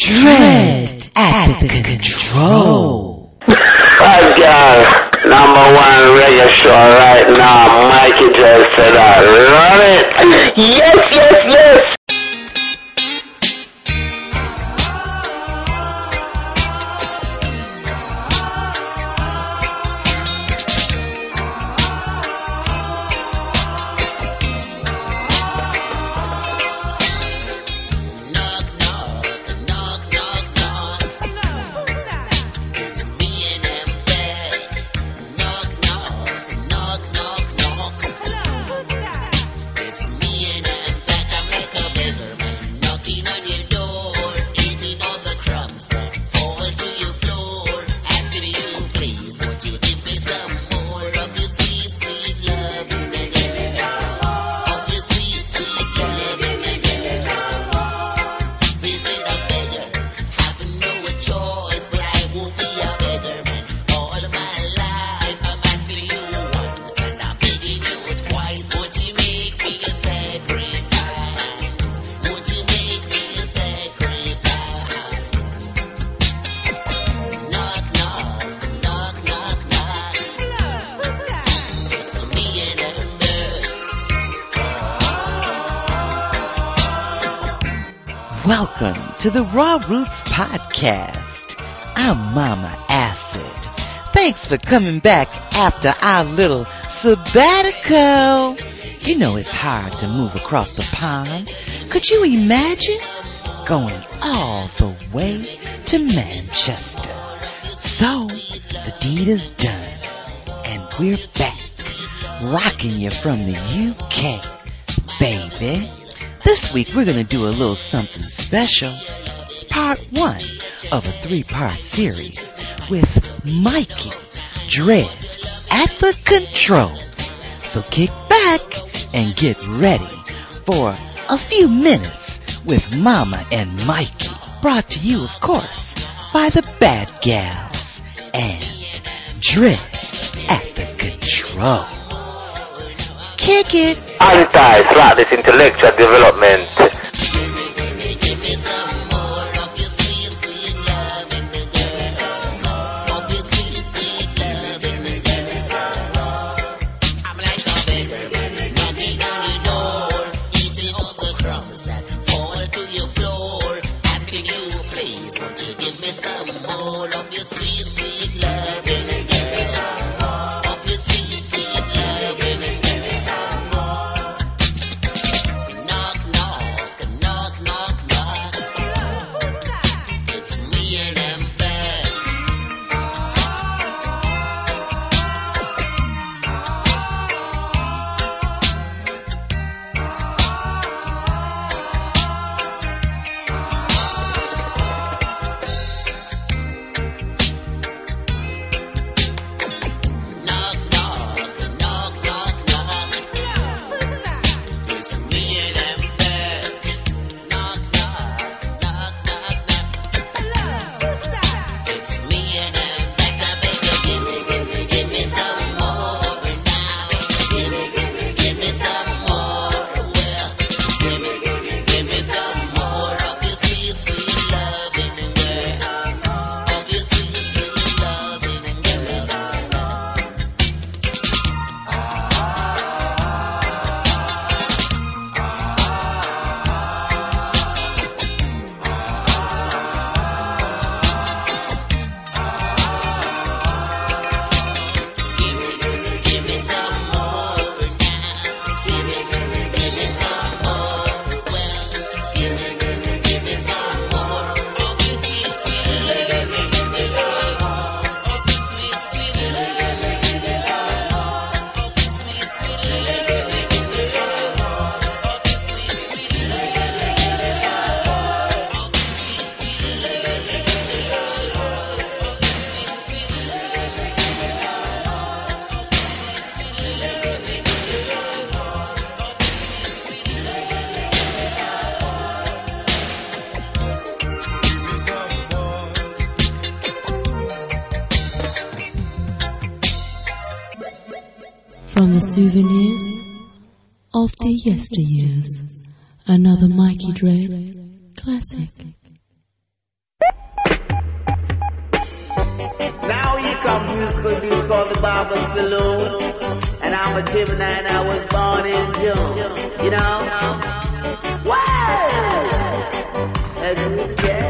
Dread at the control. Number one radio show right now, Mikey Dread said I love it. Yes, yes, yes. Welcome to the Raw Roots Podcast. I'm Mama Acid. Thanks for coming back after our little sabbatical. You know it's hard to move across the pond. Could you imagine going all the way to Manchester? So, the deed is done, and we're back, rocking you from the UK, baby. This week we're going to do a little something special. Part 1 of a 3-part series with Mikey Dread at the control. So kick back and get ready for a few minutes with Mama and Mikey. Brought to you, of course, by the Bad Gals and Dread at the control. Kick it. Anti-slap this intellectual development. From the souvenirs of the yesteryears, another Mikey Dread classic. Now here comes musical beat called the Barber Saloon. And I'm a Gemini and I was born in June. You know? Wow! That's good, yeah.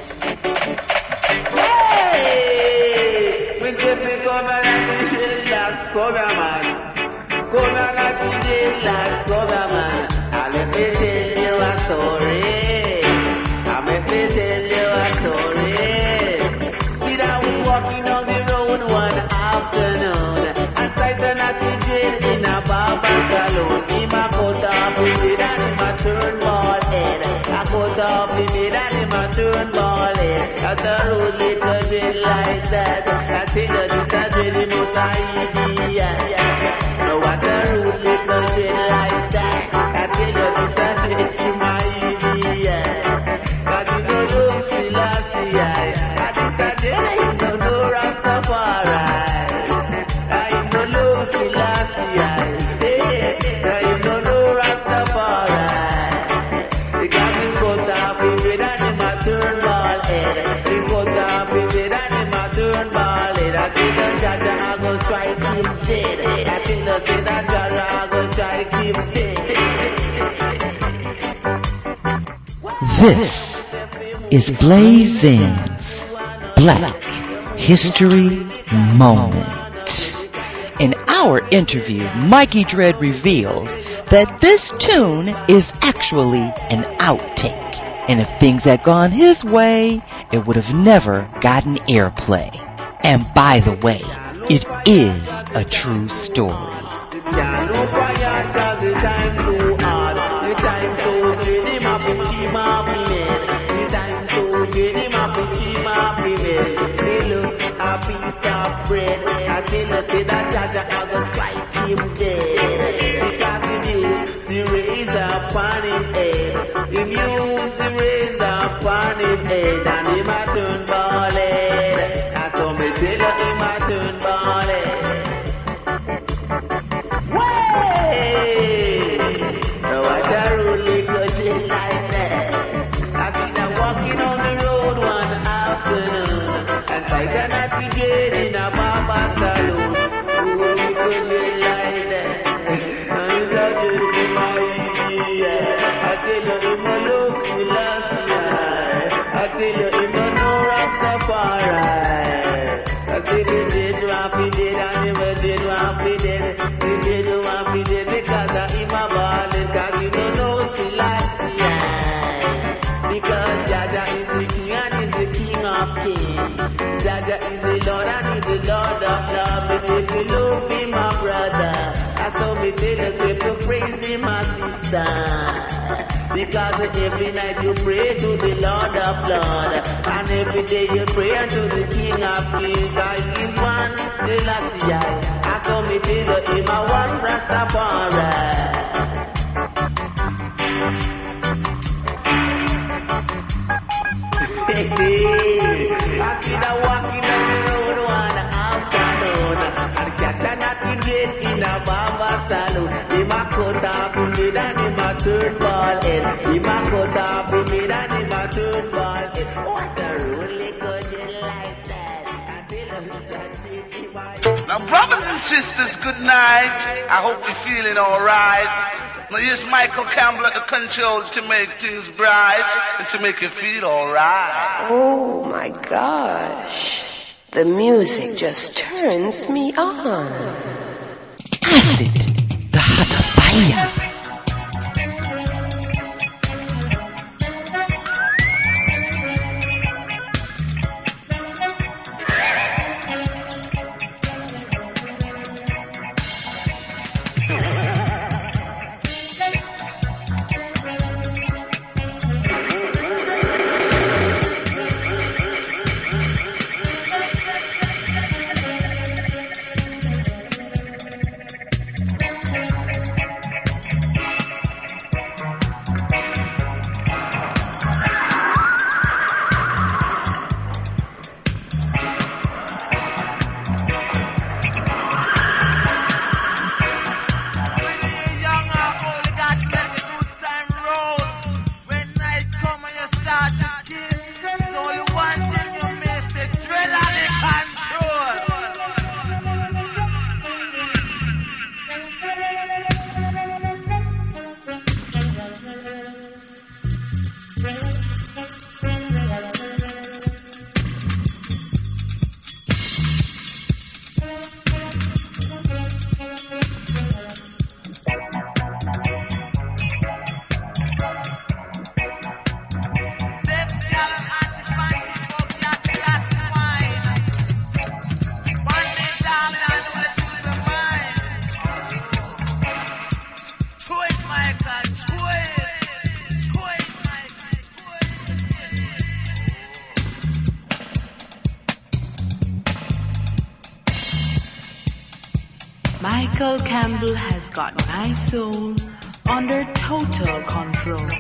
Hey! We say we come and we say last cover man. Come and we say last cover man. And let me tell you a story. And let me tell you a story. I was walking on the road one afternoon. And sight an accident in a barber salon. Him a cut off his head and him a turn bald head. I cut off his head and him a turn bald head. That's a road little bit like that. I tell you this a really not an idiot. No, what a road little bit like that. I tell you this a really my idiot. Cause you don't know Selassie. I know no Rastafari. I know no Selassie. I know no Rastafari. The guy cut off his head and him a turn bald head. He cut off his head and him a turn bald head. I think the Jaja I go strike him dead. I think the Jaja I go strike him dead. This is Blazin's Black History Moment. In our interview, Mikey Dread reveals that this tune is actually an outtake, and if things had gone his way, it would have never gotten airplay. And by the way, it is a true story. A piece of bread, I tell you say that Jaja I go strike him dead. Because he used the razor upon his head. He used the razor upon his head, and him a turn bald head. And so me tell you him a turn bald head. Way! Now what a road little shit like that. I seen her walking on the road one afternoon. And like an accident in a barber salon. Oh, you could be like that. And it's a dirty my idiot. I tell you, him a look Selassie. I tell you, him a no Rastafari. I tell you, dead one be dead and him a dead one be dead. The dead one be dead because of him a ball. Because he don't know Selassie. Because Jaja is the king and is the king of kings. Jaja is the Lord and is the Lord of love. But if you love me, my brother, I saw me tell you to praise him, my sister. Because every night you pray to the Lord of lords, and every day you pray unto the King of kings. I is one Selassie. I saw me tell you him a one Rastafari. I see the walking on the road one afternoon, and catch an accident in a barber salon. Him a cut off his head and him a turn bald head. Him a cut off his head and him a turn bald head. What a rolling good like that. Now, brothers and sisters, good night. I hope you're feeling alright. Now, here's Michael Campbell at the controls to make things bright and to make you feel alright. Oh my gosh. The music just turns me on. Acid, the heart of fire. Michael Campbell has got my soul under total control.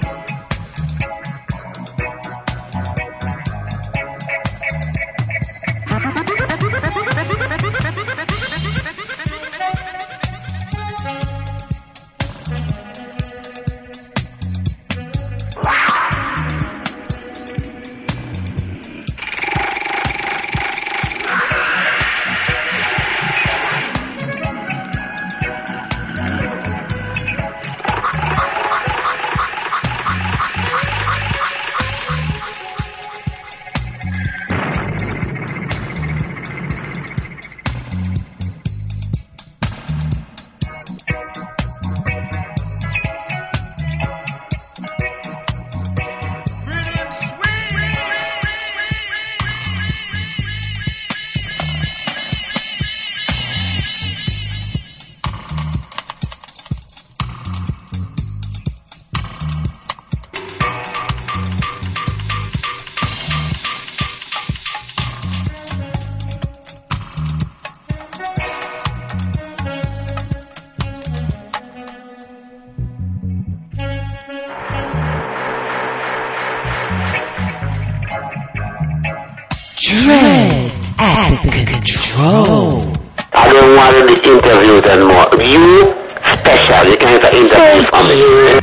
Dread at the control. I don't want any interviews anymore. You special. You can't get interviews from me.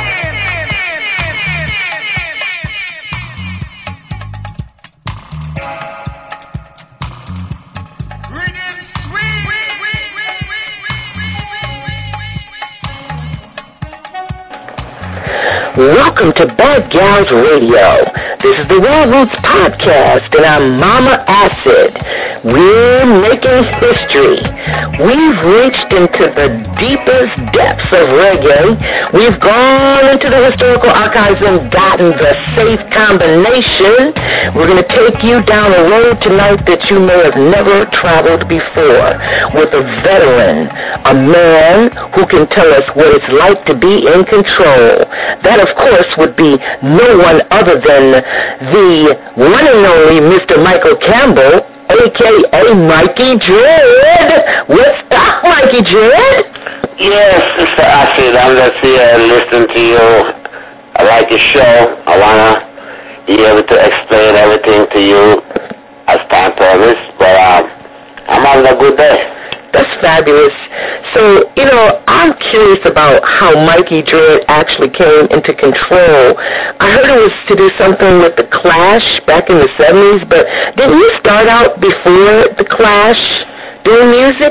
Welcome to Bad Gals Radio. This is the Raw Roots Podcast, and I'm Mama Acid. We're making history. We've reached into the deepest depths of reggae. We've gone into the historical archives and gotten the safe combination. We're going to take you down a road tonight that you may have never traveled before, with a veteran, a man who can tell us what it's like to be in control. That, of course, would be no one other than the one and only Mr. Michael Campbell, a.k.a. Mikey Dread. What's up, Mikey Dread? Yes, Mr. Acid, I'm just here listening to you. I like your show. I want to be able to explain everything to you as time permits, but I'm having a good day. That's fabulous. So, I'm curious about how Mikey Dread actually came into control. I heard it was to do something with The Clash back in the 70s, but didn't you start out before The Clash doing music?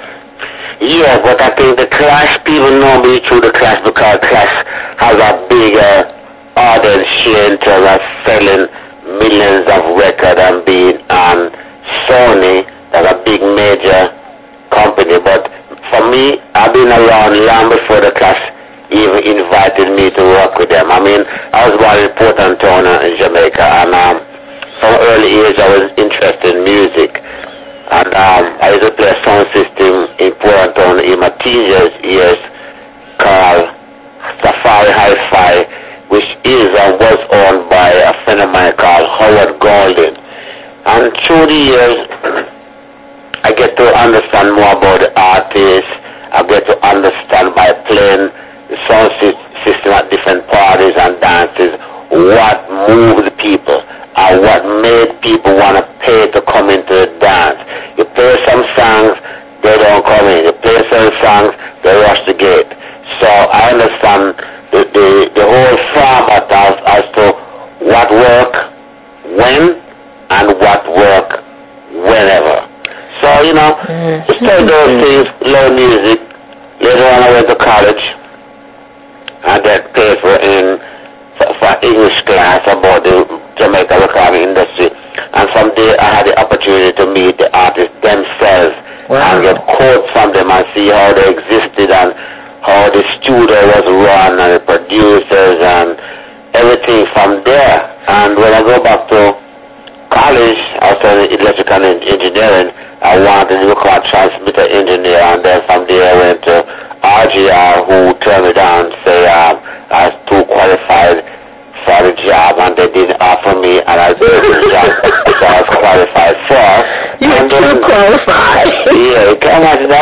Yeah, but I think The Clash, people know me through The Clash because Clash has a bigger audience share in terms of selling millions of records and being on Sony, that's a big major company. But for me, I've been around long before The Clash even invited me to work with them. I mean, I was born in Port Antonio in Jamaica, and from early age I was interested in music. And I used to play a sound system in Port Antonio in my teenage years called Safari Hi-Fi, which is and was owned by a friend of mine called Howard Golden. And through the years, I get to understand more about the artists. I get to understand by playing the sound system at different parties and dances what moved people and what made people want to pay to come into the dance. You play some songs, they don't come in. You play some songs, they rush the gate. So I understand the whole format as to what work when and what work whenever. So, study those things, learn music. Later on I went to college and then paid for English class about the Jamaica recording industry. And from there I had the opportunity to meet the artists themselves. Wow. And get quotes from them and see how they existed and how the studio was run and the producers and everything from there. And when I go back to college, I was studying electrical engineering. I wanted to become a transmitter engineer, and then from there I went to RGR, who turned me down and said I was too qualified for the job, and they didn't offer me, and I did the job because I was qualified for. You're too qualified. Yeah, you can imagine that. If I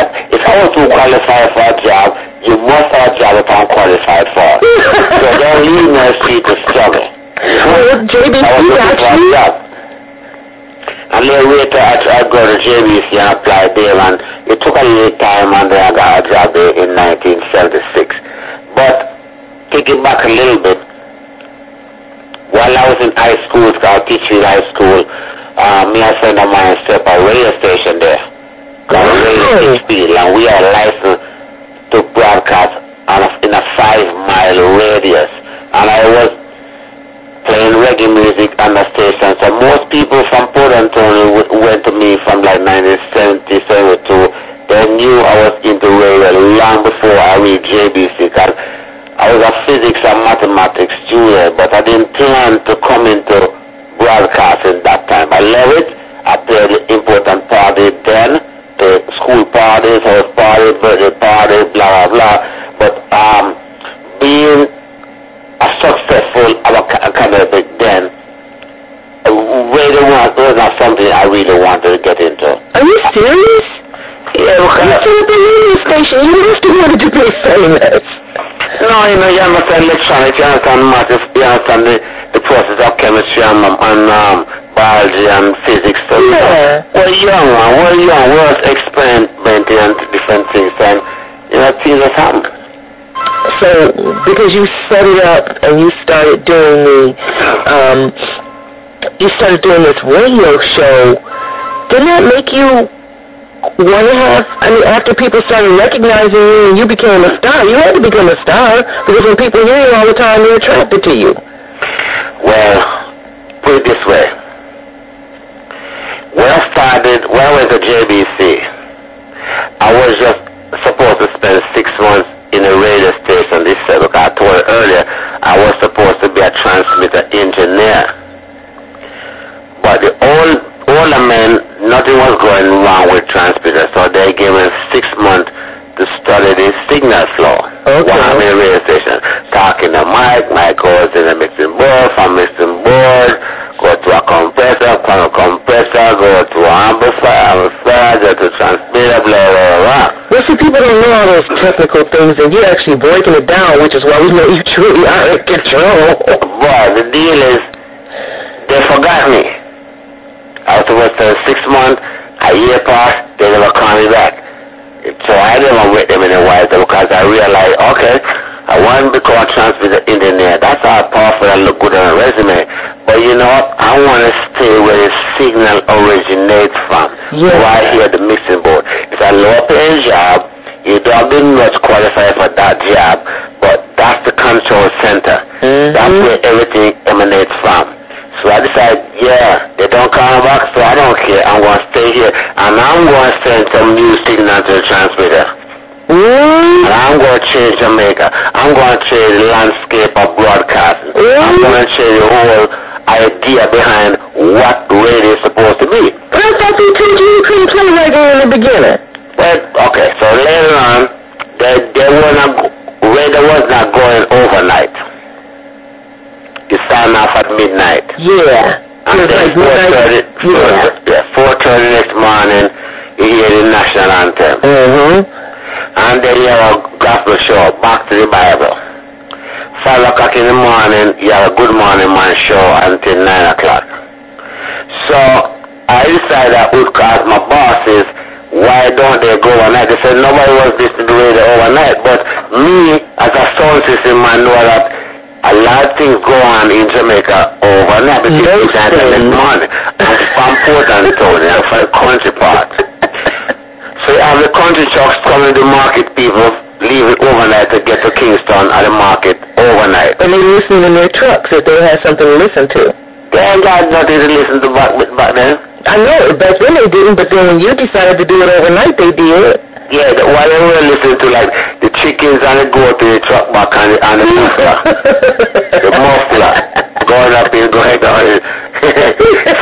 how to qualify for a job, you must have a job that I'm qualified for. So don't leave me free to struggle. Well, JBC actually... And then later I go to JBC and apply there, and it took a little time, and then I got a job there in 1976. But take it back a little bit. While I was in high school, I was teaching in high school, me and a friend of mine set up a radio station there. Called Radio 6 Field, and we are licensed to broadcast in a 5-mile radius. And I was playing reggae music on the station. So most people from Port Antonio went to me from like 1970, 72. They knew I was into radio long before I read JBC. Cause I was a physics and mathematics student, but I didn't plan to come into broadcasting that time. I love it. I played an important part then, the school parties, house parties, birthday parties, blah, blah, blah. But being a successful academic then, radio was not something I really wanted to get into. Are you serious? Yeah, because... You set up a radio station. You must have wanted to be famous. No, you understand electronics, you understand math, you understand the process of chemistry and biology and physics. So yeah. We're young, we're experimenting on different things, and things have happened. So, because you set it up and you started doing this radio show, didn't that make you want to have, after people started recognizing you and you became a star, you had to become a star, because when people hear you all the time, they're attracted to you. Well, put it this way. When I went to JBC, I was just supposed to spend 6 months in a radio station. This because I told you earlier, I was supposed to be a transmitter engineer. But the older men, nothing was going wrong with transmitters, so they gave me 6 months to study the signal flow. Okay. While I'm in a radio station, talking to Mike goes in the mixing board, from mixing board, go to a compressor, from a compressor, go to an amplifier, go to transmitter, blah, blah, blah. Well, see, people don't know all those technical things, and you're actually breaking it down, which is why we know you truly are in control. But the deal is, they forgot me. I was supposed to 6 months, a year passed, they never called me back. So I didn't wait them in a while because I realized, okay, I want to become a transmitter engineer. That's how powerful I look good on a resume. But you know what? I want to stay where the signal originates from. Yeah. Right here at the mixing board. It's a low-paying job. You don't be much qualified for that job, but that's the control center. Mm-hmm. That's where everything emanates from. So I decided, they don't call me back, so I don't care. I'm going to stay here, and I'm going to send some new signal to the transmitter. And I'm going to change Jamaica. I'm going to change the landscape of broadcasting. I'm going to change the whole idea behind what radio is supposed to be. But I thought they told you you couldn't play radio in the beginning. Well, okay, so later on, radio was not going overnight. You sign off at midnight. Yeah. And then 4:30 next morning, you hear the national anthem. Mm-hmm. And then you have a gospel show, Back to the Bible. 5 o'clock in the morning, you have a Good Morning Man show until 9 o'clock. So I decided I would ask my bosses, why don't they go overnight? They said nobody was listening to radio overnight. But me, as a sound system man, know that a lot of things go on in Jamaica overnight between 6 and 10 in the morning. I'm from Port Antonio, I'm from the country part. So you have the country trucks coming to market people, leaving overnight to get to Kingston at the market overnight. And they listen in their trucks if they have something to listen to. They ain't got nothing to listen to back then. I know, back then they didn't, but then when you decided to do it overnight, they did. Yeah, while they were listening to like the chickens and the goat in the truck back and the muffler. The muffler. Going up here, going down here. So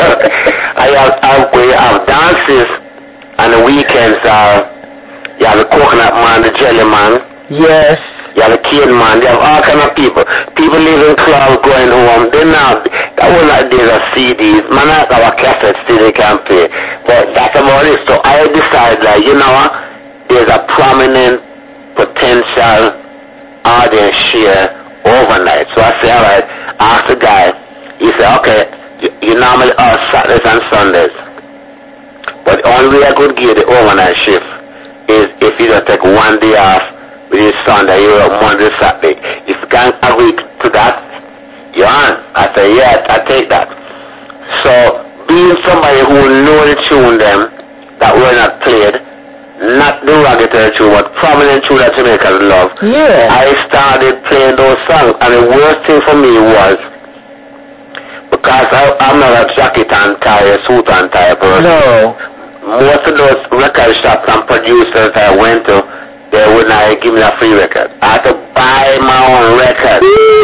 we have dances on the weekends. You have the coconut man, the jelly man. Yes. You have the cane man. You have all kind of people. People living clubs, going home. That was not days of CDs. Man, I have a cassette still they can play. But that's about it. So I decided, like, you know what? there's a prominent potential audience share overnight. So I say, all right, ask the guy. He said, okay, you normally are Saturdays and Sundays. But the only way I could give the overnight shift is if you don't take one day off with your Sunday, you're on Monday, Saturday. If you can't agree to that, you're on. I say, yeah, I take that. So being somebody who know the tune them that were not played, not the regular tune, but prominent tune that Jamaicans love, I started playing those songs. And the worst thing for me was, because I'm not a jacket and tie, a suit and tie person. No. Most of those record shops and producers I went to, they would not give me a free record. I had to buy my own record.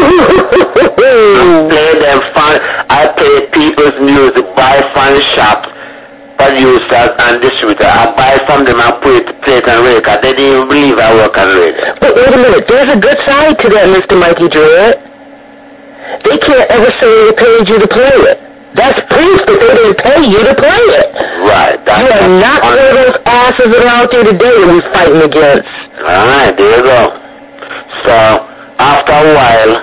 Play them fun. I play people's music, buy fun shops, producers and distributors. I buy from them and play it on record. They didn't even believe I work on radio. But wait a minute, there's a good side to that, Mr. Mikey Dread. They can't ever say they paid you to play it. That's proof that they didn't pay you to play it. Right. You are not one of those asses that are out there today that we're fighting against. Alright, there you go. So, after a while,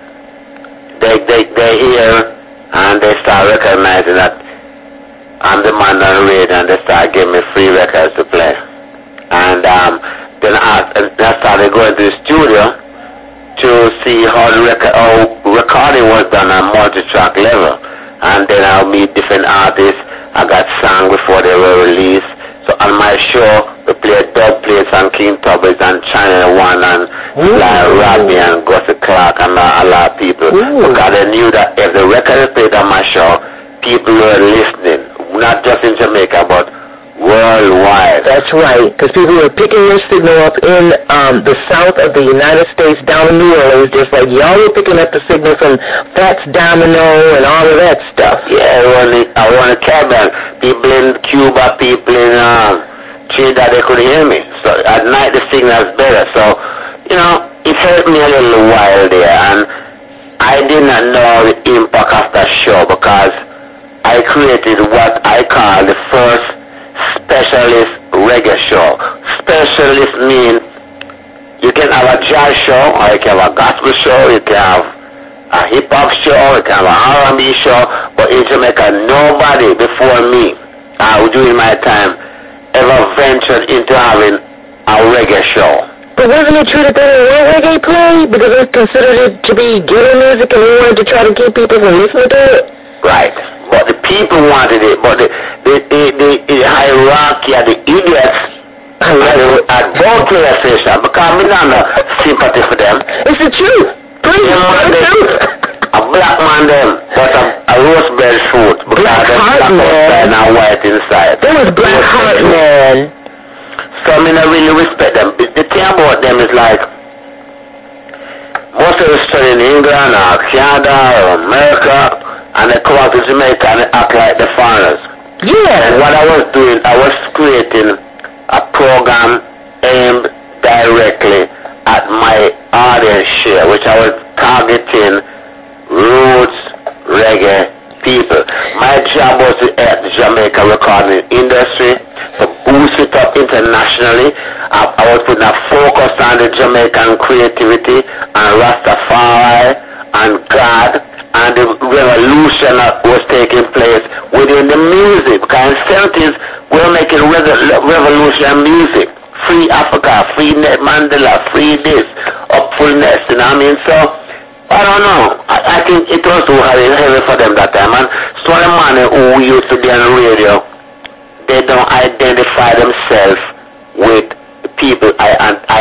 they hear and they start recognizing that I'm the man on the radio, and they start giving me free records to play. And then I started going to the studio to see how recording was done on multi-track level. And then I'll meet different artists. I got songs before they were released. So on my show, we played dub plates on King Tubby's and Channel 1 and Sly Rodney and Gussie Clark and a lot of people. Because they knew that if the record is played on my show, people were listening. Not just in Jamaica, but worldwide. That's right, because people were picking your signal up in the south of the United States, down in New Orleans, just like y'all were picking up the signal from Fats Domino and all of that stuff. Yeah, I run a Caribbean. People in Cuba, people in Trinidad, they couldn't hear me. So at night the signal's better. So, you know, it hurt me a little while there, and I did not know the impact of that show because I created what I call the first specialist reggae show. Specialist mean you can have a jazz show, or you can have a gospel show, you can have a hip-hop show, you can have an R&B show, but in Jamaica, nobody before me, during my time, ever ventured into having a reggae show. But wasn't it true that they didn't want reggae play because they considered it to be ghetto music and they wanted to try to keep people from listening to it? Right. But the people wanted it, but the hierarchy of the idiots at both player station, because I'm not sympathy for them. It's the truth. Please, it's the truth. A black man them, but a roast bread fruit, because black heart man and white inside. There was black heart man. So I mean, I really respect them. The thing about them is like, most of them study in England or Canada or America, and they come out to Jamaica and they act like the foreigners. Yeah. And what I was doing, I was creating a program aimed directly at my audience share, which I was targeting roots reggae people. My job was to help the Jamaica recording industry, to boost it up internationally. I was putting a focus on the Jamaican creativity and Rastafari and God, and the revolution that was taking place within the music. Because in the 70s, we were making revolutionary music. Free Africa, free Mandela, free this, upfulness, you know what I mean? So, I don't know. I think it was too heavy for them that time. And so the man who used to be on the radio, they don't identify themselves with people I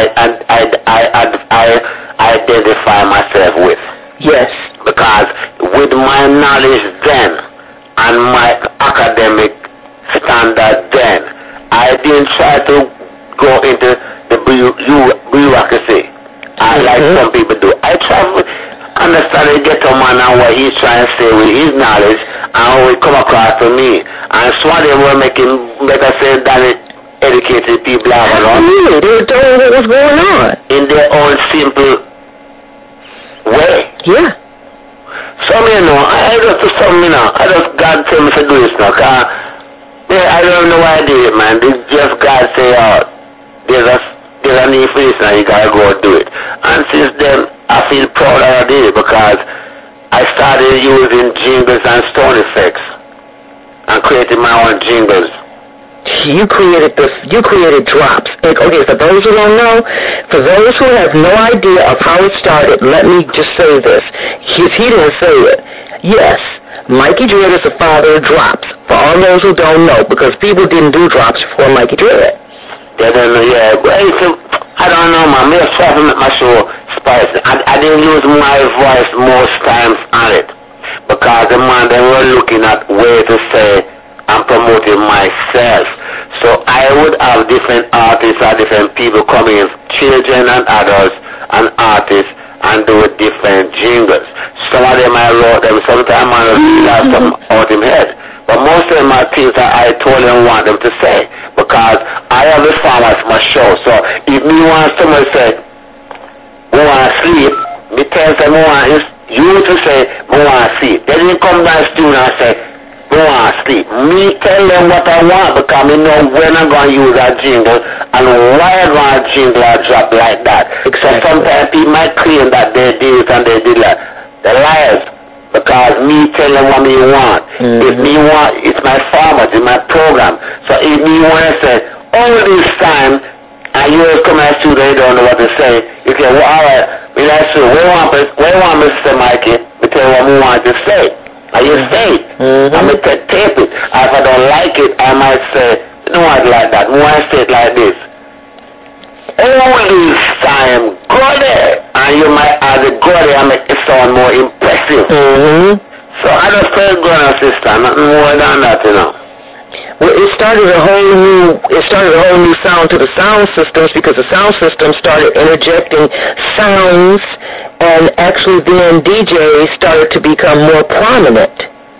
identify myself with. Yes. Because with my knowledge then and my academic standard then, I didn't try to go into the bureaucracy. Like some people do. I try to understand the ghetto man and what he's trying to say with his knowledge and how it come across to me. And some of them were making better sense than educated people have. Absolutely. They were telling what was going on. In their own simple way. Yeah. So, you know, I just God tell me to do this now. Cause, I don't know why I did it, man. It's just God say, there's a need for this and you gotta go do it. And since then, I feel proud that I did it because I started using jingles and sound effects and creating my own jingles. You created drops. Okay, for those who don't know, for those who have no idea of how it started, let me just say this. He didn't say it. Yes, Mikey Dread is the father of drops. For all those who don't know, because people didn't do drops before Mikey Dread. They don't know, yeah. I don't know, man. Maybe try to make my show spicy. I didn't use my voice most times on it because the man, they were looking at ways to say I'm promoting myself. So I would have different artists or different people coming in, children and adults and artists, and do different jingles. Some of them I wrote them, sometimes I have some out in head. But most of them are things that I totally don't want them to say because I have the farmers my show. So if me want someone to say, we want to sleep, me tell them, you to say, we want to sleep. They didn't come down to the studio and say, we want to sleep. Me tell them what I want because I know when I'm going to use that jingle and why I'm going to jingle or drop like that. Exactly. So sometimes people might claim that they did it and they did that. They're liars. Because me tell them what me want. If me want, it's my format, it's my program. So if me want to say, all this time, and you always come out to they don't know what to say, you say, well, all right, me that's true. Where want me to say, Mikey? Me tell you what me want to say. And you say it. And me tape it. And if I don't like it, I might say, you don't want it like that. Me want to say it like this. All this time, go there, and you might add the go there and make it sound more impressive. So I just play go on, sister, nothing more than that, you know. Well, it started a whole new sound to the sound systems because the sound system started interjecting sounds, and actually then DJs started to become more prominent.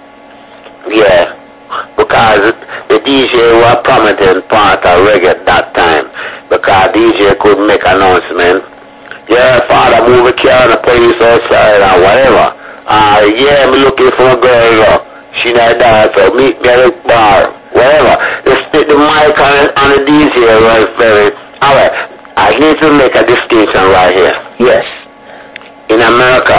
Yeah. Because the DJ was a prominent part of reggae at that time. Because DJ could make announcement. Yeah, father, move a car and the police outside or whatever. Yeah, I'm looking for a girl. She not there, so meet me at the bar. Whatever. The mic on the DJ was very... Alright, I need to make a distinction right here. Yes. In America,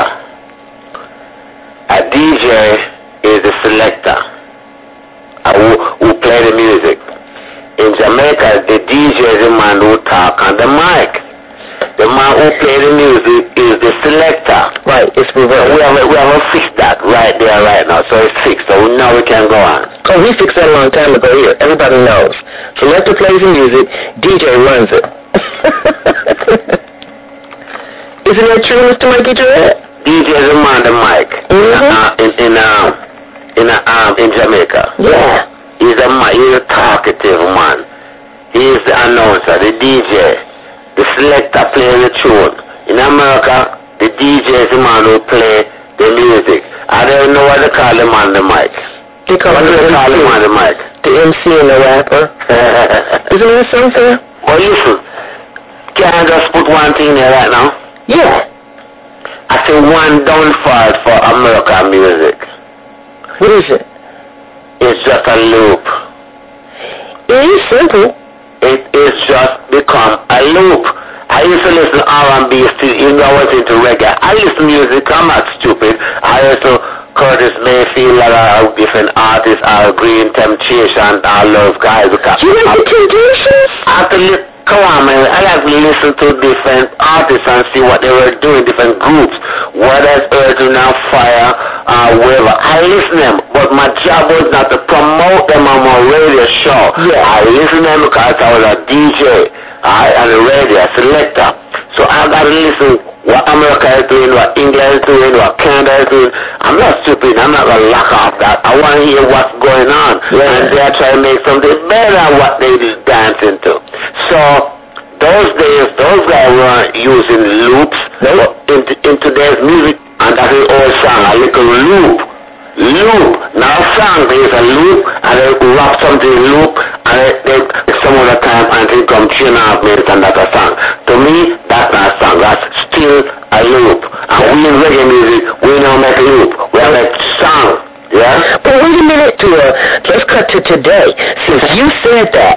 a DJ is a selector. Who play the music. In Jamaica, the DJ is the man who talk on the mic. The man who play the music is the selector. Right, it's reversed. We haven't fixed that right there, right now. So it's fixed, so now we can go on. Oh, we fixed that a long time ago here. Everybody knows. Selector plays the music, DJ runs it. Isn't that true, Mr. Mikey Dread? DJ is the man on the mic. In Jamaica. Yeah. He's a talkative man. He's the announcer, the DJ, the selector playing the tune. In America, the DJ is the man who play the music. I don't know what they call him on the mic. They call him on the mic. The MC and the rapper. Isn't that something? Well, listen. Can I just put one thing there right now? Yeah. I say one downfall for American music. What is it? It's just a loop. It is simple. It is just become a loop. I used to listen to R&B still, even though I was into reggae. I listen to music, I'm not stupid. I used to Curtis Mayfield, different artists, Green Temptation, all those guys. You like the Temptations? Come on, man. I like to listen to different artists and see what they were doing, different groups. Whether it's Earth and Fire, whatever. I listen to them, but my job was not to promote them on my radio show. Yeah. I listen to them because I was a DJ on the radio, a selector. So I got to listen what America is doing, what England is doing, what Canada is doing. I'm not stupid. I'm not going to lock off that. I want to hear what's going on. Yeah. And they're trying to make something better than what they just dancing to. So those days, those guys were using loops in today's music. And that's an old song, a little loop. Now a song, there's a loop, and they wrap something in loop, and they some other time until it comes 3.5 minutes, and that's a song. To me, that's not a song. That's still a loop. And we in reggae music, we don't make a loop. We have a song. Yeah? But wait a minute, let's cut to today. Since you said that, I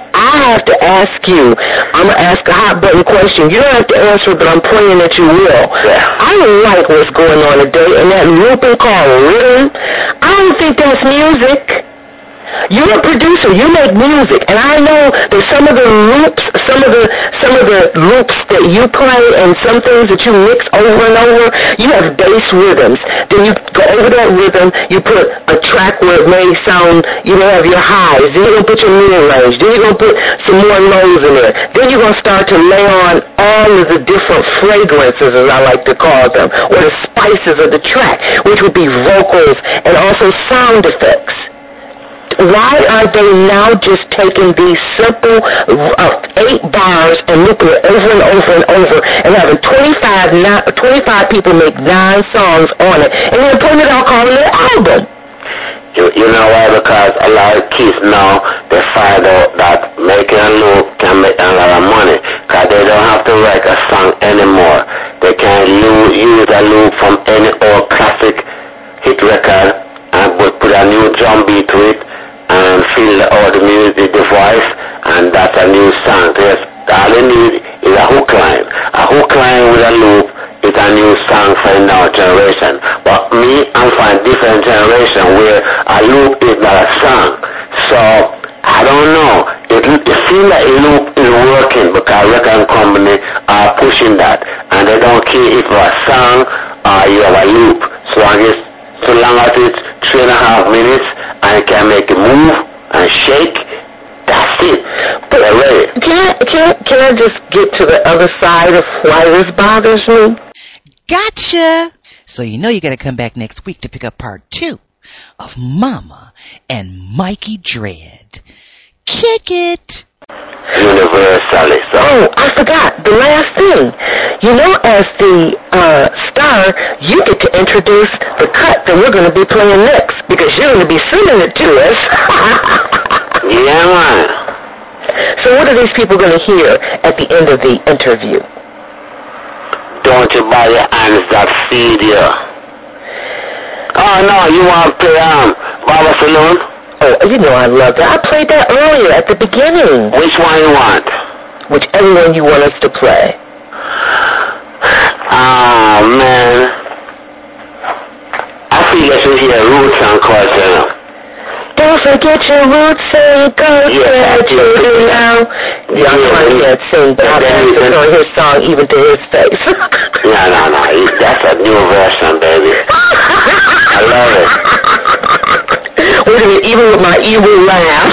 have to ask you. I'm going to ask a hot button question. You don't have to answer, but I'm praying that you will. I don't like what's going on today, and that looping called rhythm, I don't think that's music. You're a producer. You make music, and I know that some of the loops that you play, and some things that you mix over and over, you have bass rhythms. Then you go over that rhythm. You put a track where it may sound. You may have your highs. Then you're gonna put your mid-range. Then you're gonna put some more lows in there. Then you're gonna start to lay on all of the different fragrances, as I like to call them, or the spices of the track, which would be vocals and also sound effects. Why are they now just taking these simple 8 bars and looping it over and over and over and having 25 people make 9 songs on it and then putting it out calling it an album? You know why? Because a lot of kids now, they find out that making a loop can make a lot of money because they don't have to write a song anymore. They can use a loop from any old classic hit record and put a new drum beat to it and fill all the music, the voice, and that's a new song. Yes, all they need is a hook line. A hook line with a loop is a new song for our generation. But me, I'm from a different generation where a loop is not a song. So, I don't know. It seems like a loop is working because record company are pushing that. And they don't care if it's a song or you have a loop. So I guess so long as it's 3.5 minutes and it can make it move and shake, that's it. But can I just get to the other side of why this bothers me? Gotcha! So you know you gotta come back next week to pick up part 2 of Mama and Mikey Dread. Kick it! Universalist. Oh, I forgot the last thing. You know, as the star, you get to introduce the cut that we're going to be playing next because you're going to be singing it to us. Yeah, man. So what are these people going to hear at the end of the interview? Don't you buy your hands that feed you. Oh, no, you want to play Baba Saloon? Oh, you know I love that. I played that earlier at the beginning. Which one you want? Whichever one you want us to play. Oh, man. I feel you should hear Roots and Culture. Don't forget your roots and culture. Yeah, now. Young man can't sing, but I can on his song even to his face. No. That's a new version, baby. I love it. Wait a minute, even with my evil laugh.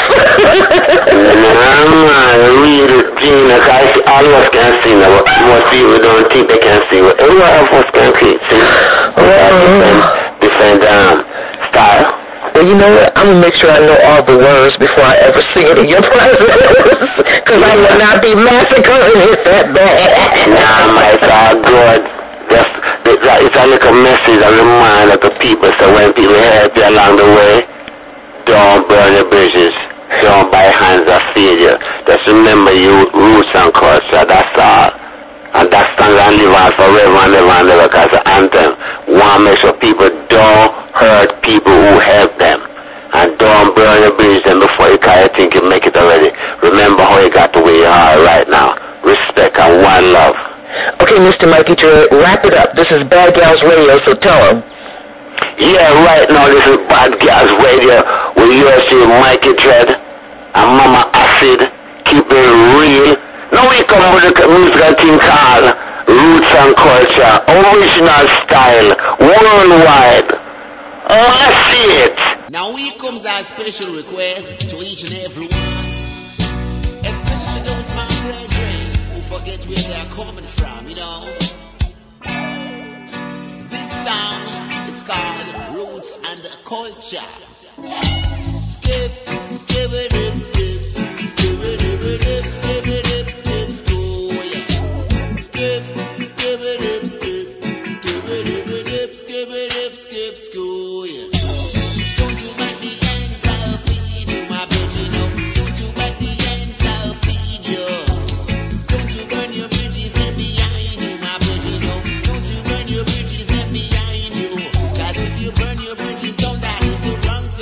Real Gina, guys, all of us can sing. Most people don't think they can sing. Every one of us can sing. Different style. Well, you know what? I'm going to make sure I know all the words before I ever sing it in your presence. Because I will not be massacring it that bad. Nah, it's all good. It's a little message on the mind of the people. So when people help you along the way, don't burn your bridges. Don't buy hands that feed you. Just remember your roots and culture. That's all. And that song can live on forever and ever and ever because the anthem want to make sure people don't hurt people who help them. And don't burn your bridges before you kind of think you make it already. Remember how you got to where you are right now. Respect and one love. Okay, Mr. Mikey Dread, wrap it up. This is Bad Gals Radio, so tell them. Yeah, right now this is Bad Gals Radio with yours, Mikey Dread and Mama Acid. Keep it real. Now we come with a musical thing called Roots and Culture, original style, worldwide. Oh, I see it. Now here comes our special request to each and every one, especially those my brethren who forget where they are coming from, you know. This song is called Roots and Culture. Skip, skip it, skip, skip it, skip, skip it. Skip school, yeah. Don't you let the ends love feed you, my bitch, you know. Don't you let the ends love feed you. Don't you burn your bridges left behind you, my bitch, you know. Don't you burn your bridges left behind you. Cause if you burn your bridges down, that is the wrong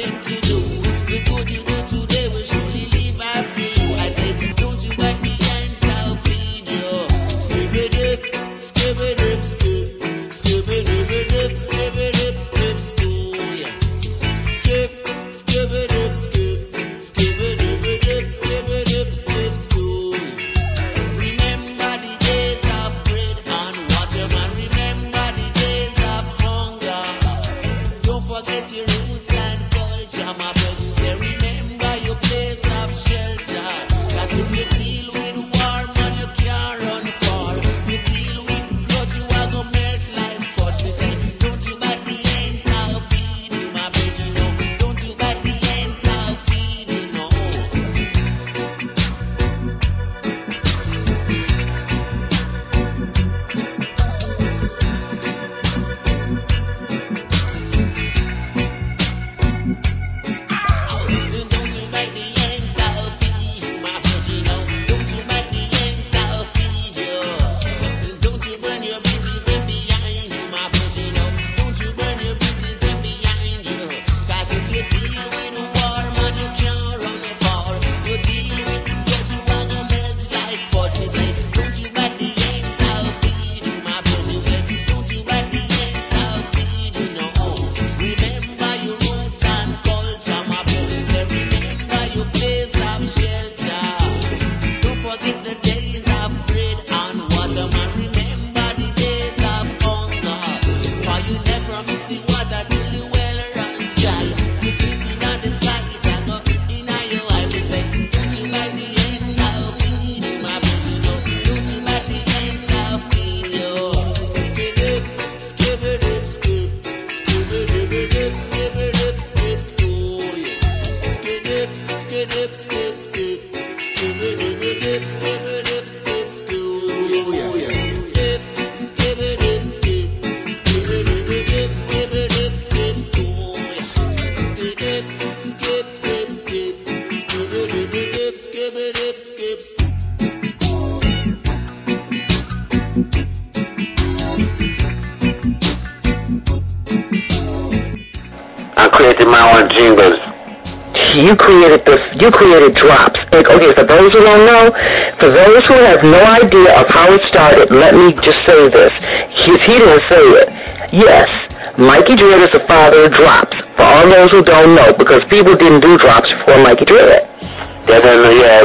I created my own jingles. You created drops. Okay, for those who don't know, for those who have no idea of how it started, let me just say this. He didn't say it. Yes, Mikey Dread is the father of drops. For all those who don't know, because people didn't do drops before Mikey Dread. They don't know, yeah.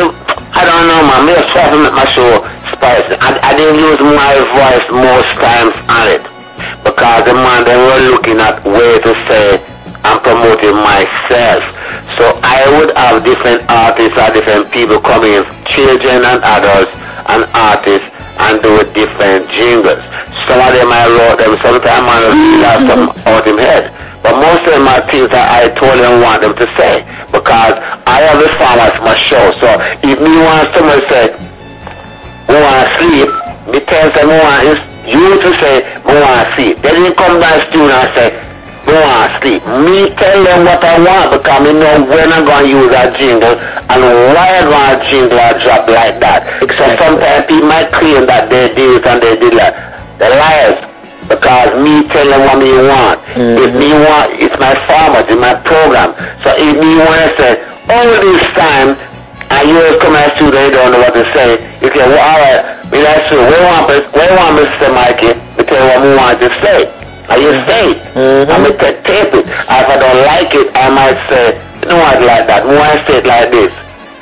I don't know, man. Me just try to make my show spicy. I didn't use my voice most times on it. Because the man, they were looking at ways to say I'm promoting myself. So I would have different artists or different people coming in, children and adults and artists, and do different jingles. Some of them I wrote them, sometimes I have some out in head. But most of them are things that I told them want them to say. Because I have the farmers my show. So if me want someone to say, we want to sleep, me tell them we want you to say, we want to sleep. They didn't come down to the studio and say, we want to sleep. Me tell them what I want because I know when I'm going to use that jingle and why I'm going to jingle or drop like that. So sometimes people might claim that they did it and they did that. They're liars. Because me tell them what me want. If me want, it's my format, it's my program. So if me want to say, all this time, and you come to the studio, you don't know what to say. You say, well, alright, me that's true. Where want me to say, Mikey? Me tell you what me want to say. And you say it. I may tape it. If I don't like it, I might say, you don't want it like that. We want to say it like this.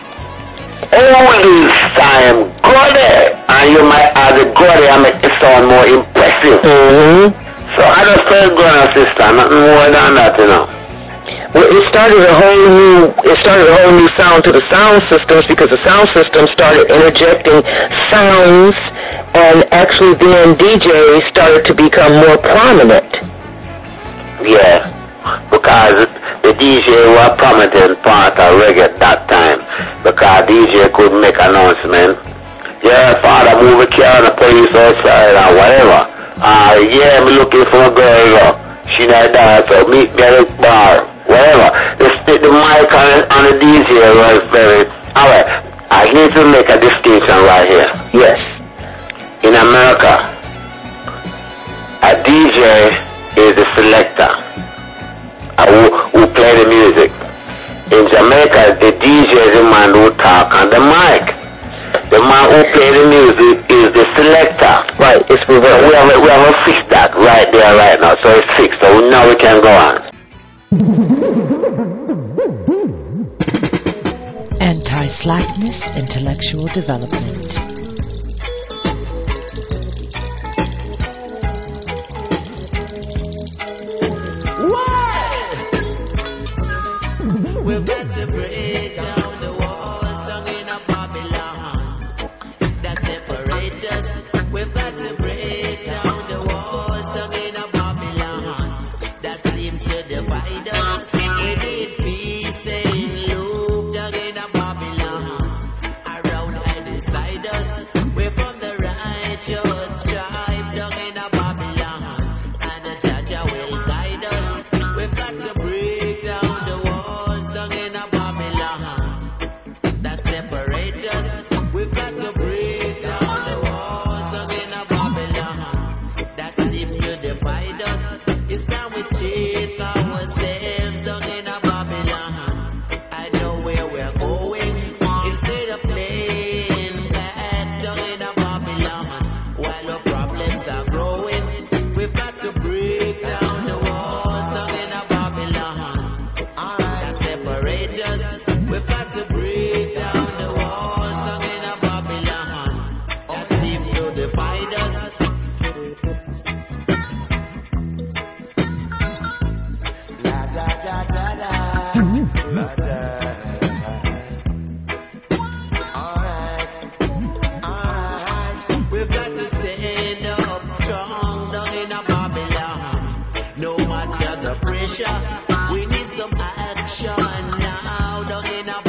All this time, go there. And you might add the go there and make it sound more impressive. So I just play go on, sister. Nothing more than that, you know. Well, it started a whole new sound to the sound systems because the sound system started interjecting sounds, and actually then DJs started to become more prominent. Yeah, because the DJ was prominent part of reggae at that time, because DJ could make announcement. Yeah, father, move a car and the police outside or whatever. Yeah, I'm looking for a girl. She not there, so meet me at the bar. Whatever. The mic on the DJ was very... Alright, I need to make a distinction right here. Yes. In America, a DJ is a selector who play the music. In Jamaica, the DJ is the man who talk on the mic. The man who play the music is the selector. Right, it's reversed. We have fixed that right there, right now. So it's fixed, so now we can go on. Anti-slackness, intellectual development. We've got to break down the walls down in a Babylon that separate us. We've got to break down the walls down in a Babylon that seem to divide us. We need peace and love down in a Babylon around and inside us. We're from the righteous tribe down in a Babylon, and the Jaja will guide us. We've got to break down the walls down in a Babylon that separate us. We've got to break down the walls down in a Babylon that seem to divide us. It's time we take ourselves down in a Babylon. I know where we're going. Instead of playing bad down in a Babylon, while our problems are growing, we've got to break down the walls down in a Babylon that separate us. We've got to break down the walls down in a Babylon that seem to divide us. La da da da da, la da. Alright, we've got to stand up strong down in a Babylon. No matter the pressure, we need some action now down in a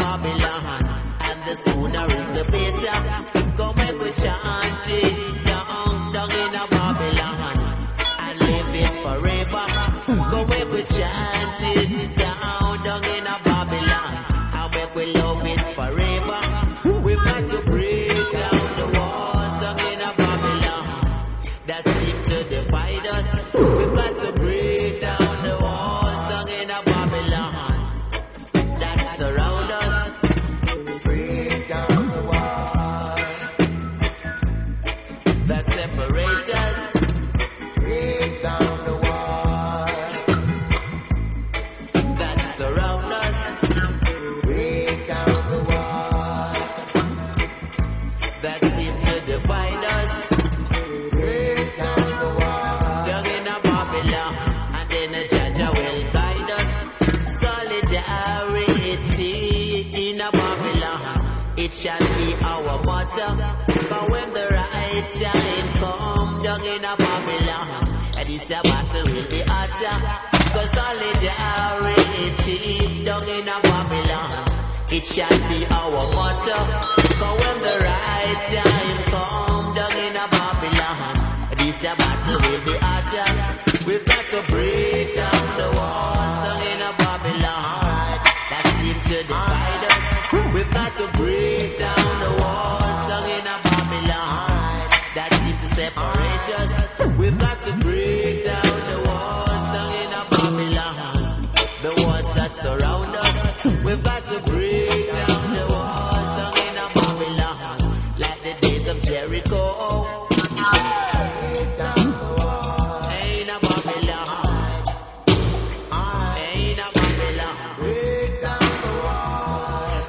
Break down the walls that seem to divide us. Break down the walls down in a Babylon, and then a judge will guide us. Solidarity in a Babylon, it shall be our motto. But when the right time come down in a Babylon, and this a battle will be hotter. Cause solidarity down in a Babylon, it shall be our motto. Cause when the right time come down in a Babylon, this a battle will be hotter. We've got to break down the walls down in a Babylon that seem to divide us. We've got to break down the walls down in a Babylon that seem to separate us. We've got to break down the walls down in a Babylon, the walls that surround us. We've got to break down the walls down in a Babylon, like the days of Jericho. Break down the walls in a Babylon, in a Babylon. Break down the walls.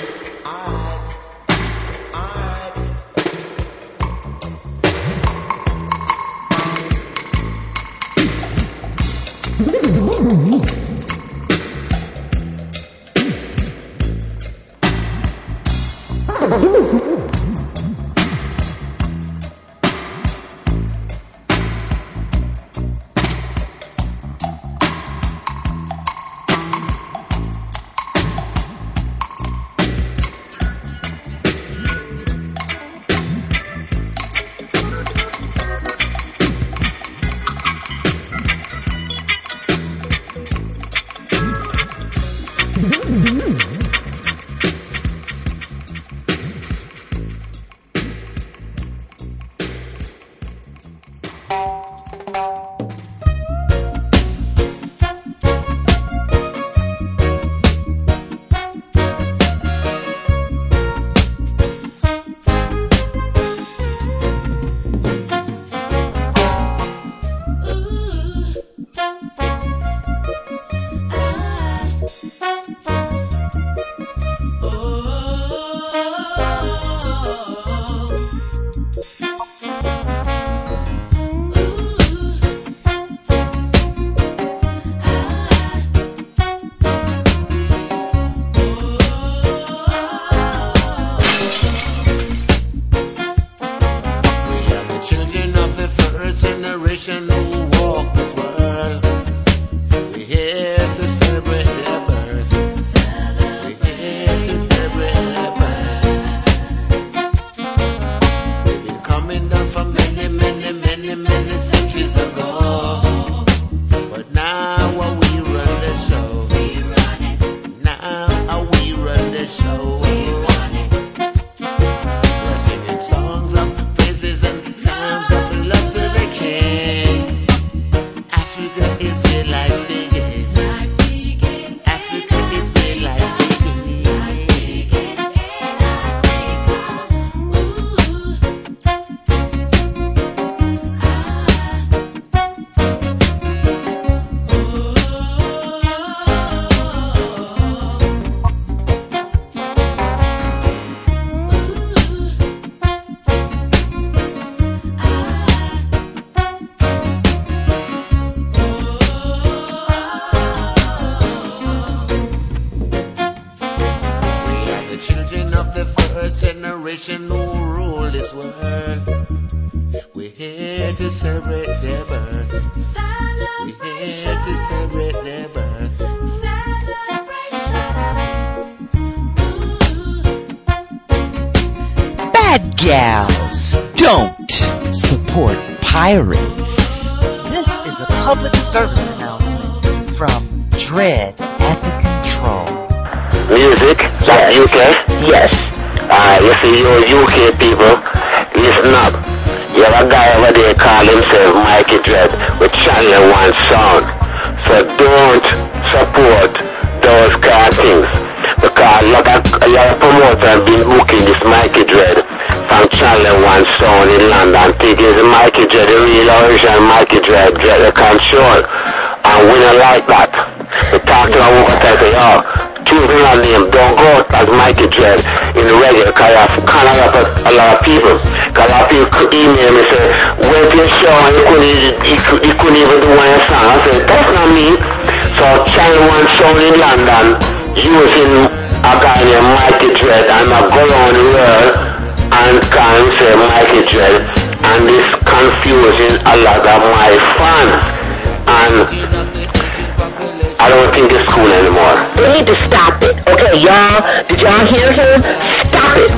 generation who rule this world. We're here to celebrate their birth. We're here to celebrate their birth. Bad gals don't support pirates. This is a public service announcement from Dread at the Control. Music, like UK? Yes. You see, you UK people, listen up. You have a guy over there call himself Mikey Dread with Channel 1 sound. So don't support those kind of things. Because a lot of promoters have been booking this Mikey Dread from Channel 1 sound in London. Thinking it's Mikey Dread, the real original Mikey Dread, Dread the Control. And we don't like that. We talk to our workers and say, yo, choosing a name. Don't go out as Mikey Dread in the reggae, because I've kind of a lot of people. Because a lot of people could email me and say, where's your show? And you couldn't even do one song. I said, that's not me. So Channel 1 show in London using a guy named Mikey Dread, and I go around the world and can say Mikey Dread, and it's confusing a lot of my fans. And I don't think it's cool anymore. They need to stop it. Okay, y'all, did y'all hear him? Stop it.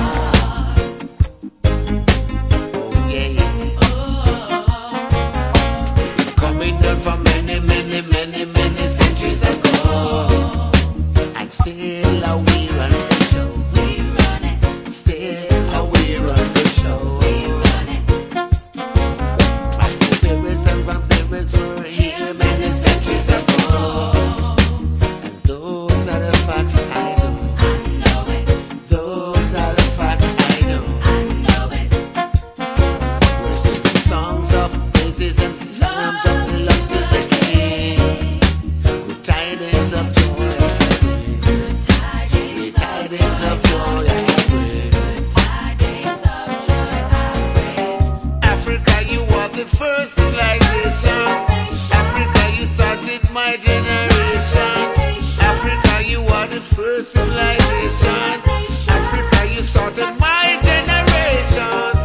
Coming down from many centuries ago, and still we run the show. We run it. Still we run the show. We run it. My forebears and grandparents were here many centuries ago, and those are the facts I know. I know it. Those are the facts I know. I know it. We're singing songs of praises and psalms of love to the King. Good tidings of joy I bring. Good tidings of joy I bring. Good tidings of joy I bring. Africa, you are the first civilization. Africa, you started my generation. Africa, you are the first civilization. Africa, you started my generation.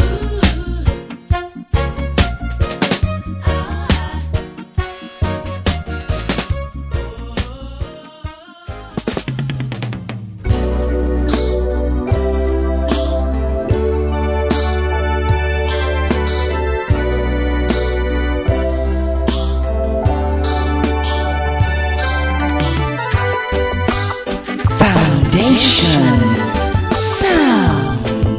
Foundation Sound.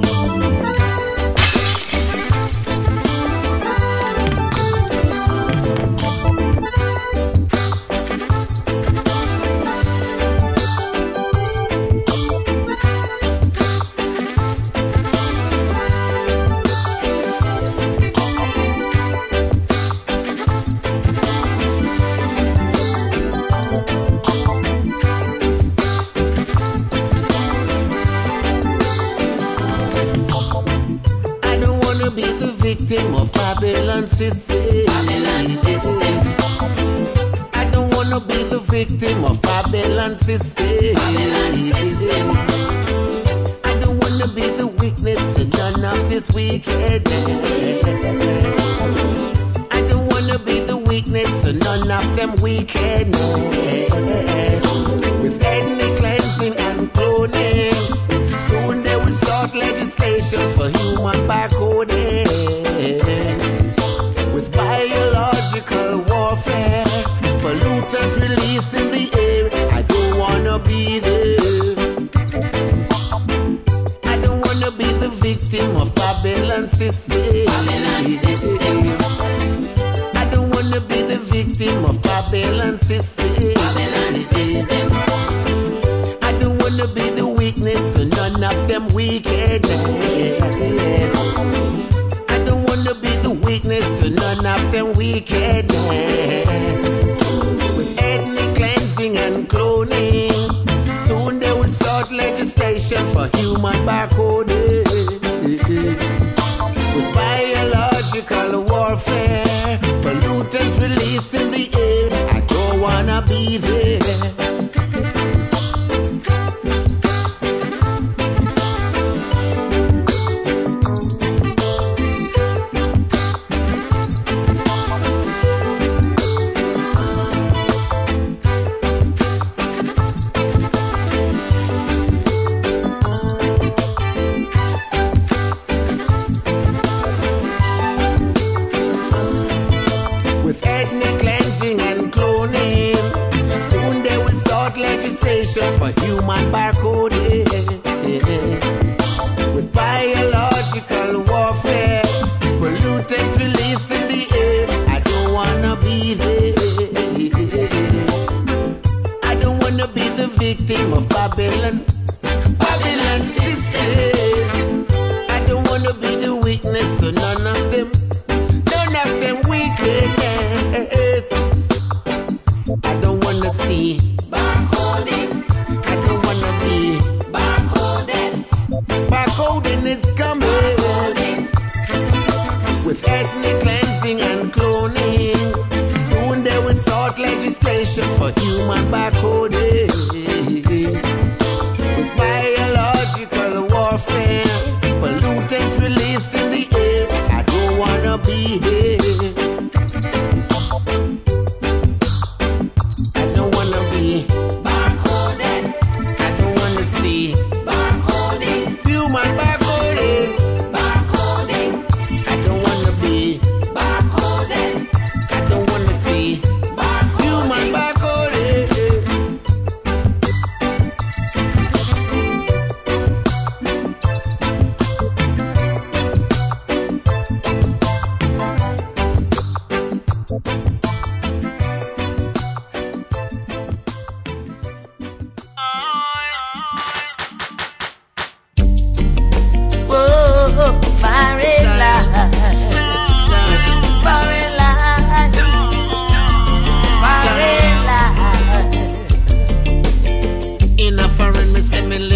I don't wanna be the victim of Babylon system. Babylon system. I don't wanna be the victim of Babylon system. Babylon system. I don't wanna be the witness to none of this wickedness. I don't wanna be the witness to none of them wickedness. With ethnic cleansing and cloning, soon they will start legislation for human barcoding. With biological warfare, pollutants released in the air. I don't wanna be there. I don't wanna be the victim of Babylon system. Babylon system. I don't wanna be the victim of Babylon system. Babylon system. I don't wanna be the witness to none of them wickedness. I don't wanna be the witness to none of them wickedness. With ethnic cleansing and cloning, soon they will start legislation for human barcoding. With biological warfare, pollutants released in the air. I don't wanna be there. With ethnic cleansing and cloning, soon they will start legislation for human barcoding. With biological warfare, pollutants released in the air. I don't wanna be there. I don't wanna be the victim of Babylon system. I don't wanna be the witness to none of them wickedness. I don't wanna see barcoding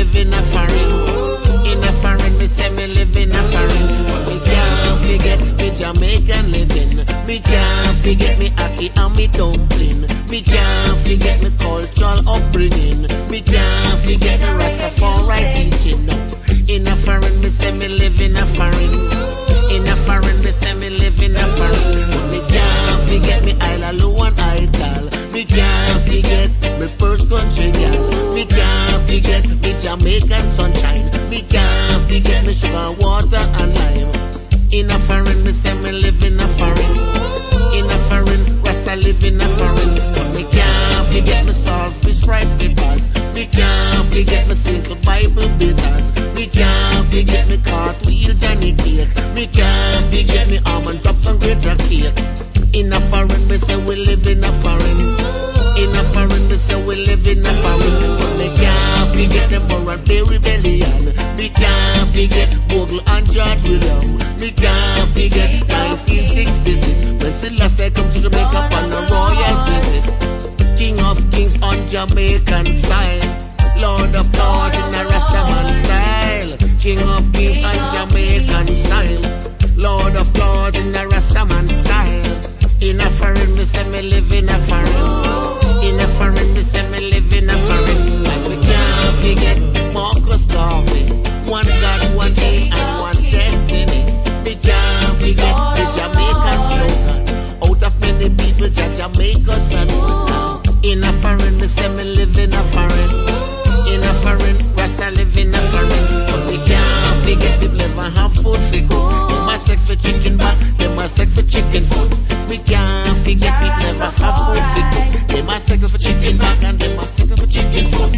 live in a foreign. In a foreign, me say me live in a foreign. But me can't forget me Jamaican living. Me can't forget me ackee and me dumpling. Me can't forget me cultural upbringing. Me can't forget the Rastafari teaching. No. In a foreign, me say me live in a foreign. In a foreign, me say me live in a foreign. But me can't forget me Isla and Idol. Me can't forget me first country girl. Me can't forget me Jamaican sunshine. Me can't forget me sugar, water and lime. In a foreign, me say me live in a foreign. In a foreign, Rasta live in a foreign. But me can't forget me saltfish fried peppers. Me can't forget me simple Bible bitters. Me can't forget me cartwheel Johnny cake. Me can't forget me almond drops and greater cake. In a foreign, me say we live in a foreign. In a foreign, me say we live in a foreign. But me can't forget the Moral Bay Rebellion. Me can't forget Bogle and George William. Me can't forget 1966 when Selassie come to Jamaica on a royal visit. King of kings on Jamaican style. Lord of lords in a Rastaman style. King of kings on Jamaican style. Lord of lords in a Rastaman style. In a foreign, me say me live in a foreign. In a foreign, me say me live in a foreign. As we can't forget Marcus Garvey. One God, one aim, and one destiny. We can't forget the Jamaican slogan. Out of many people, Jamaica son. In a foreign, me say me live in a foreign. In a foreign, Rasta live in a foreign. But we can't forget people never have food for good. They must sex for chicken back, they must sex for chicken food. We can't forget people never have food for good. They must sex for chicken back and they must sex for chicken food.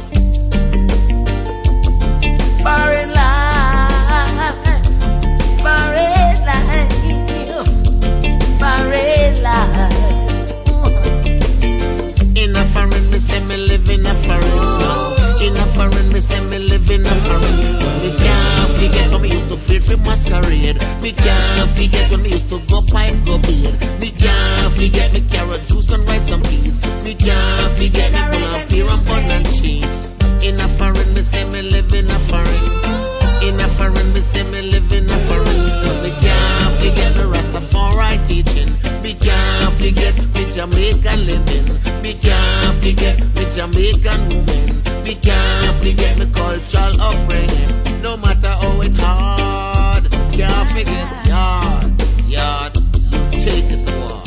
Foreign life, foreign life, foreign life. In a foreign, me say me live in a foreign. In a foreign, me say me live in a foreign. Me can't forget when me used to fear for masquerade. Me can't forget when me used to go pipe, go beard. Me can't forget me carrot juice and rice and peas. Me can't forget me pull and pear and bun and cheese. In a foreign, me say me live in a foreign. In a foreign, me say me live in a foreign. But me can't forget the Rastafari teaching. Me can't forget me Jamaican living. Me can't forget me Jamaican woman. Me can't forget me cultural upbringing. No matter how it hard, can't forget yard, yard. You take this one.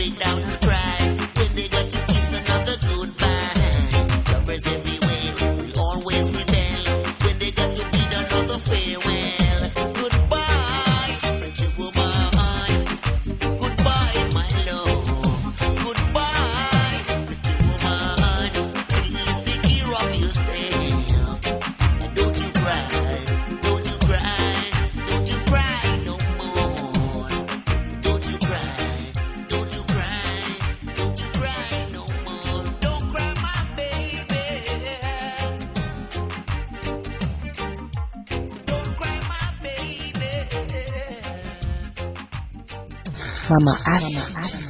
break down and cry when they got to kiss another goodbye. Lovers everywhere will always rebel when they got to bid another farewell. Goodbye, friendship woman. Goodbye, my love. Goodbye, friendship woman. Please take care of yourself. Don't you cry, don't you cry, don't you cry no more. Don't you cry, don't you cry, don't you cry no more. Don't cry, my baby. Don't cry, my baby. Mama Acid.